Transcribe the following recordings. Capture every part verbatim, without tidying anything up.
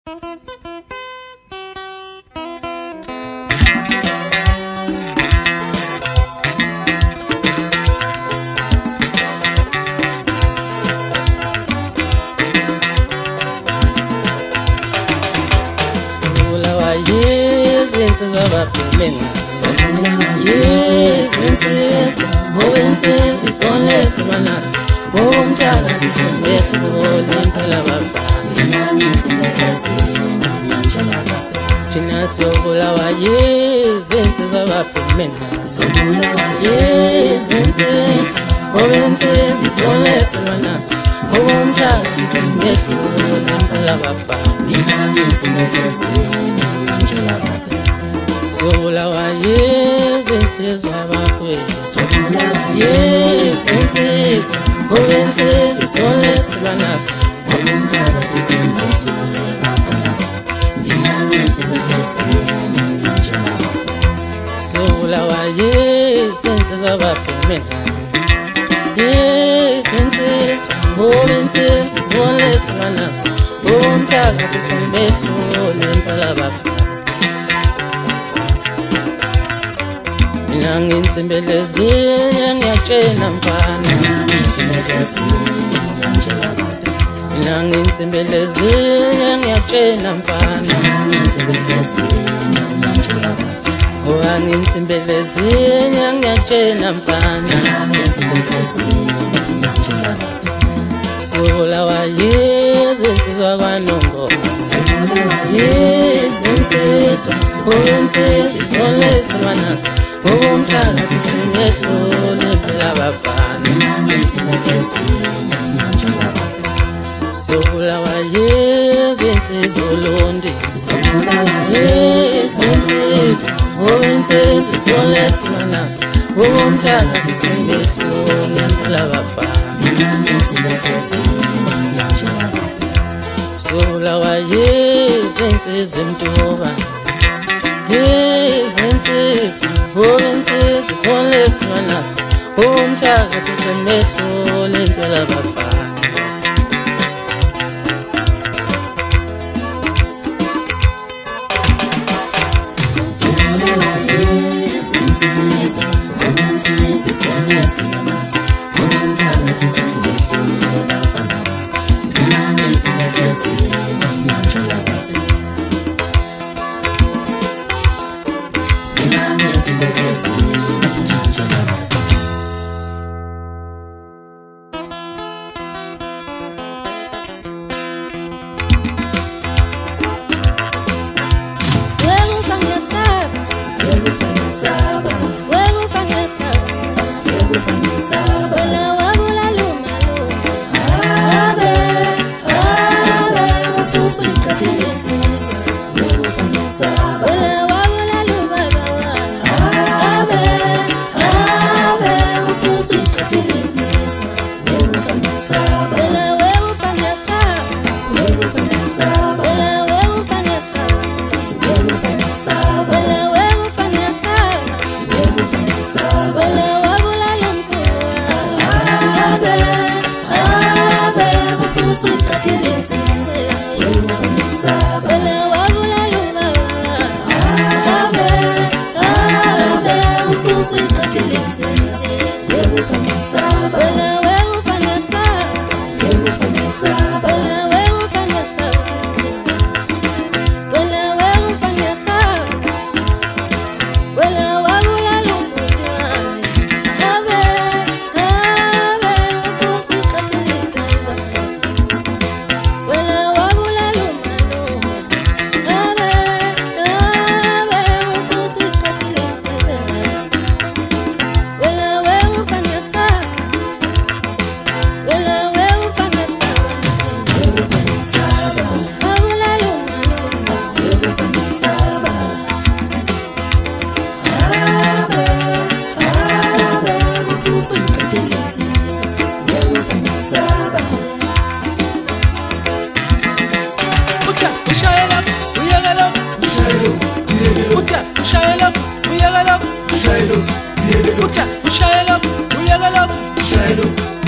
Yes, insizwa ababhemeni yes, insizwa insizwa isone simanazi bomtaka sisembehlo lempela babhami thina siyobulawa yes, insizwa ababhemeni yes, insizwa insizwa isone simanazi bomtaka sisembehlo lempela babhami Sobulawa yes, insizwa abakhweli yes, insizwa insizwa isone simanazi bomtaka sisembehlo Sobulawa yes, insizwa ababhemeni yes, insizwa insizwa isone simanazi bomtaka sisembehlo lempela babhami Mina ngintsimbelezinya ngiyatshena mfana Mina ngintsimbelezinya ngiyatshena mfana Owa ngintsimbelezinya ngiyatshena mfana Sobulawa yes, insizwa kwaNongoma yes, insizwa insizwa isone simanazi bomtaka sisembehlo lempela babhami Sobulawa yes, insizwa uLondi yes, insizwa insizwa isone simanazi bomtaka sisembehlo lempela babhami Sobulawa yes, insizwa Mtuba yes, insizwa insizwa isone simanazi bomtaka sisembehlo lempela babhami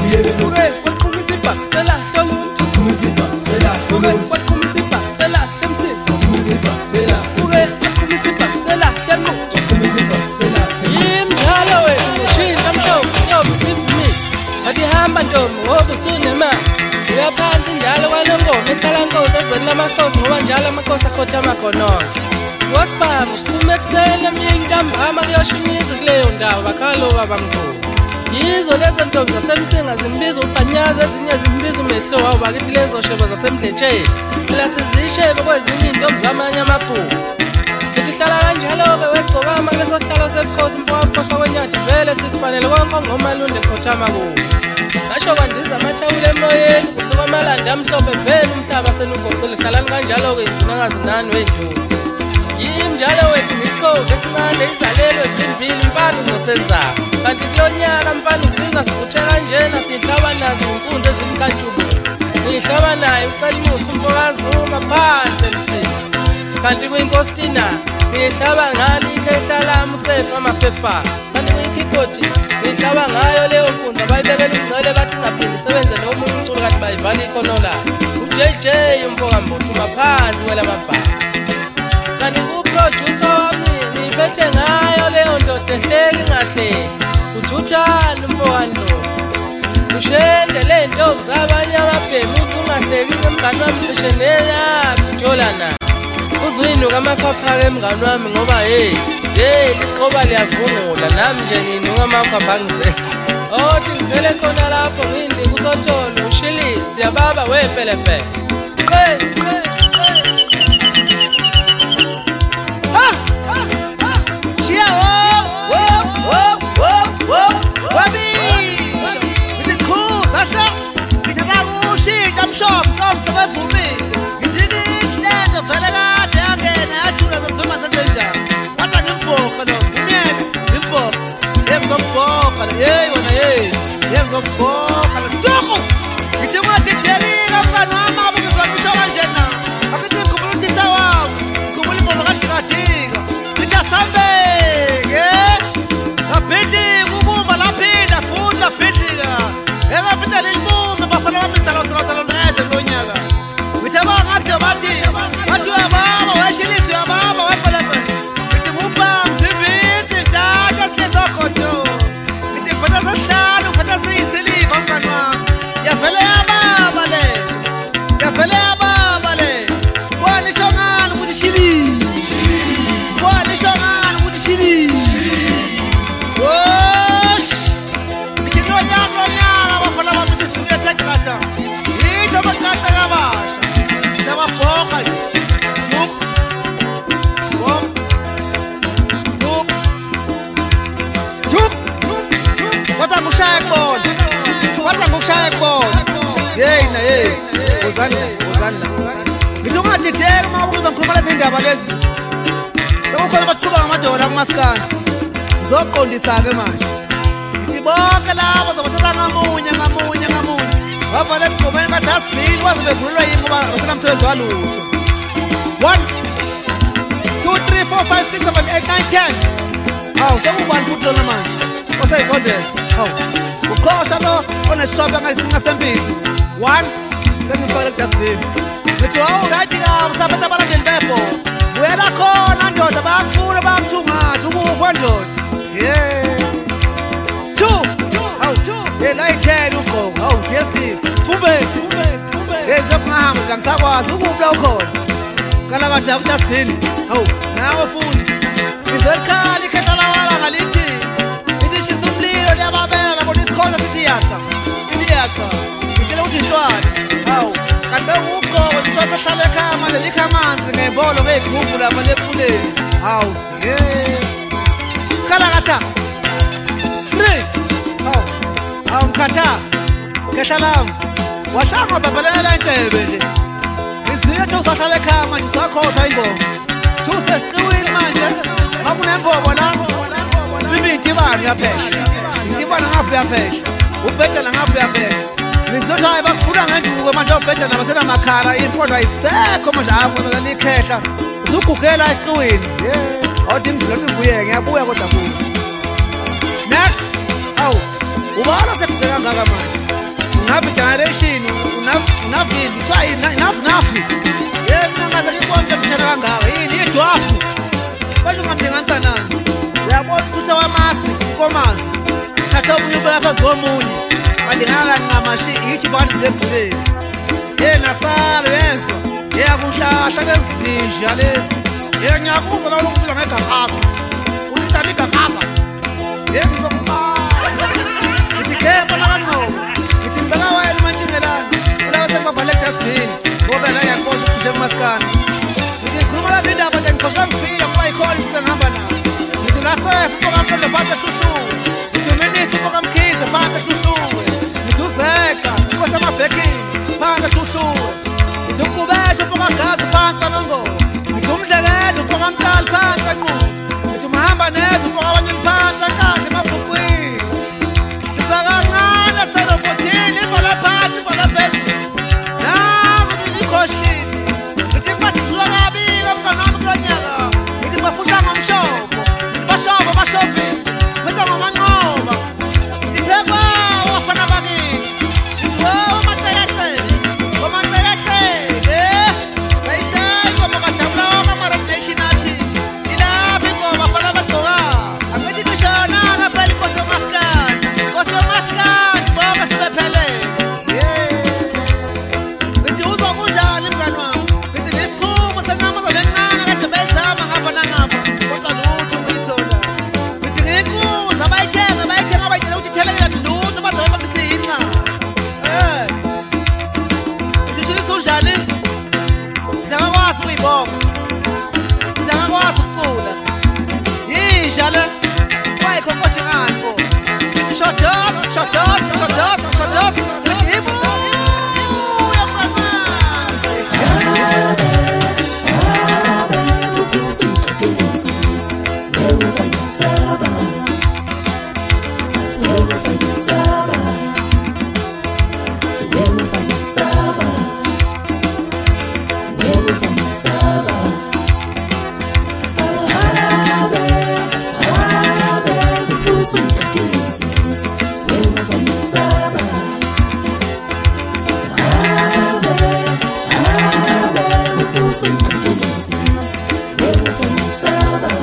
What amakhosi ngoba njalo amakhosi akhothama khononke. Wasibaba kuphume ekuseni emini ntambama kuyoshiniza kuleyo ndawo bakhalo babamkhulu. Yizo lezo ntombi zasemsinga zimbiza uBhanyaza, ezinye zimbiza umehlo wawo bakithi lezo shebo zasemdletsheni. Phela sizishebe kwezinye intombi zamanye amabhuku. Sihlala kanjalo-ke wegcokama kuleso sihlalo sebukhosi mfowaphosa kwenyathi vele sikufanele konke ngomalunde ekhothama kuwo. Ngasho kwandiza amathawula emoyeni kusuka amalanda amhlophe vele umhlaba senugoqile. Hlalani kanjalo-ke izinakazi nani wenjuku. Yimi njalo wethu ngisikhovu esincane izalelwe zimbili mfana uzosenzako. Kanti kulo nyaka mfana usiza sivuthe kanjena sihlaba nazo inkunzi ezimkantshubo. Ngihlaba naye ucelimusi umfokazuma phansi emsini. Kanti kwinkostina ngihlaba ngalo ikhehla lami usefa amasefa. Kanti kwikhiphothi ngihlaba ngayo leyo nkunzi abayibekela ugcwele bathi ungaphindi sebenze nomunye umculo kanti bayivala ikhono layo. U-J J umfokambothi umaphansi welamabhaka. Kanti kuproducer wami ngiphethe ngayo leyo ndoda ehleki ngahleki. Ujuthani umfokandoda ushende le ntombi zabanye ababhemi usungahleki emngani wami cishe neyaphi ujolana. Uzuyinuka amakhwapha-ke mngani wami ngoba hey hey liqoba liyavungula nami nje nginuka amakhwapha angizenza. Othi ngivele khona lapho ngindika usotholo ushilisi yababa wepelepele. Hey hey Hey, wena hey, yengizokubhoka Ntuku. Ngithi ungatithelika mfana wami abe ngizokisho kanjena. Akithi ngikhumbula uthisha wami, ngikhumbula ingoma kaDikadika. Ngithi asambeke. Ngabhidlika ubumba laphinda futhi labhidlika. Engaphinda lelibumba bafana bami idalazalazala neze kulo nyaka. Ngithi abangathi bathi, bathi uyababa weshilisi uyababa wepelepele. Ngithi ngubham sivisi dada siyezokhotho. Hlanu khatha siyisiliva mngani wami. Yavele yababa le. Yavele yababa le. Wanisho ngani ukuthi shili. Wanisho ngani ukuthi shili. Wosh. Ngithi nonyaka nonyaka bafana bami bisuke esekhatha. Yitho bakhatha kabasha. Sababhoka nje. Tuk. Bok. Tuk. Tuk. Kwata ngushaya kubona. Kwata ngushaya kubona. Hey na hey. Uzanla, uzanla. Ngithi ungadideki uma ubuza ngikhuluma lezi ndaba lezi. Sekukhona basiqhuba ngamadoda kumaskandi. Ngizoqondisa-ke manje. Ngithi bonke labo zobathatha ngamunye ngamunye ngamunye. Bavale ekugqumeni kadustbin waze bevulelwa yini ngoba basenamsebenzi walutho. One, two, three, four, five, six, seven, eight, nine, ten. Hawu sekubani futhi lona manje. Osayisondeza. Hawu uqhosha lo onesishopha ngayisinga sempisi. One, sengifake ku-dustbin. Ngithi hawu right kabi sabantu abalandeli bebho. Buyela khona ndoda bayakufuna bayakuthungatha ukukho ndoda. Yeah. Two. Hawu hey la i-ten ugqoka. Hawu D S T. Fumbesi. Yezi lokungahamba nje angisakwazi ukuphi la ukhona. Kala kade ku-dustbin. Hawu nawe futhi. Ngizolikhali ikhehla lawala ngalithi. Yababela labo nisikhoza sithi yatha. Sithi yatha. Ngitshela ukuthi inhlwathi. Hawu, kanti ugqoko ngithola hlala ekhaya manje likha amanzi ngebolo ngegubhu lapha lepuleni. Hawu, yeah. Khala katha. Three. Hawu. Hawu mkhatha. Khehla lami. Washanga babalela intebe nje. Ngizithe usahlala ekhaya manje usakhohlwa ingoma. Thuse siqiwini manje. Ngakunembobo la. Sibindi bani yaphesha. Ngibona ngapha yaphesha. Ubhedela ngapha yaphesha. Ngizothi hayi bakufuna ngenduku manje ubhedela nabasena makhala impondo ayisekho manje akubona likhehla. Usugugela esiqwini. Yeah. Awuthi ngidlothi kuye ngiyabuya kodwa kuye. Next. Awu. Ubona sekugela ngaka manje. Unabi generation unavili try enough enough. Yes nangaze ngibonke mshana kangaka. Yini idwafu. Manje ungamlinganisa nani? Uyabona ukuthi wamasi inkomazi. Thatha ubunyubo lapha zomunye. Balingana nqamashi ithi bantu zevuleni. Hey nasalo yenzo. yeyakuhlahla lezinja lezi ye ngiyakuza la lokubizwa ngegagaza uthanda igagaza ye ngizokubala ngithi kepha lakanqobo ngithi ngibeka wena mantshingelana ulawa sekuvale dustbin ngoba la yakwazi ukujja emaskani ngithi ngikhuluma la zindaba nje ngikhohlwa ngifile kuba ikhona ukuthi ngihamba nazo ngithi ngasefa ufokamqondo phansi eshushuwe ngithi uministi ufokamkhize phansi eshushuwe ngithi uzeka inkosi amabhekini phansi eshushuwe ngithi ukubesha ufokagazi phansi kanongoma ngithi umdlekesha ufokamqali phansi kanqobo ngithi umahamba neza ufokabanyeli phansi akahle emabhukwini sisakancane serobotini ivala phansi ivala phezulu nako lilikhoshini ngithi ngibadlula kabika mnganami kulo nyaka ngithi ngibaphusa ngomshobo bashobo bashovi wenza ngomanqoba ngithi phepha wafana bakithi ngithi wewe mateketele ngomanteketele sayishaya ingoma kajabula wakamarabnation athi ilapha ingoma fana bagcoka angithi ngishonanga phela inkosi yomaskani inkosi yomaskani bonke sibephelele ngithi uzokunjani mngani wami ngithi nesichumo senqamazo lencane kade beyizama ngapha nangapha kodwa lutho ngiyithola ngithi ngikuza bayithenga bayithenga bayitshela ukuthi ithelekela lutho bazoba msinqa eh ngithi usunjani ngiyakwazi ukuyibonga ngiyakwazi ukucula yisha le wayikho nkosi ngani bo shotos shotos shotos shotos ibu ya mama Saba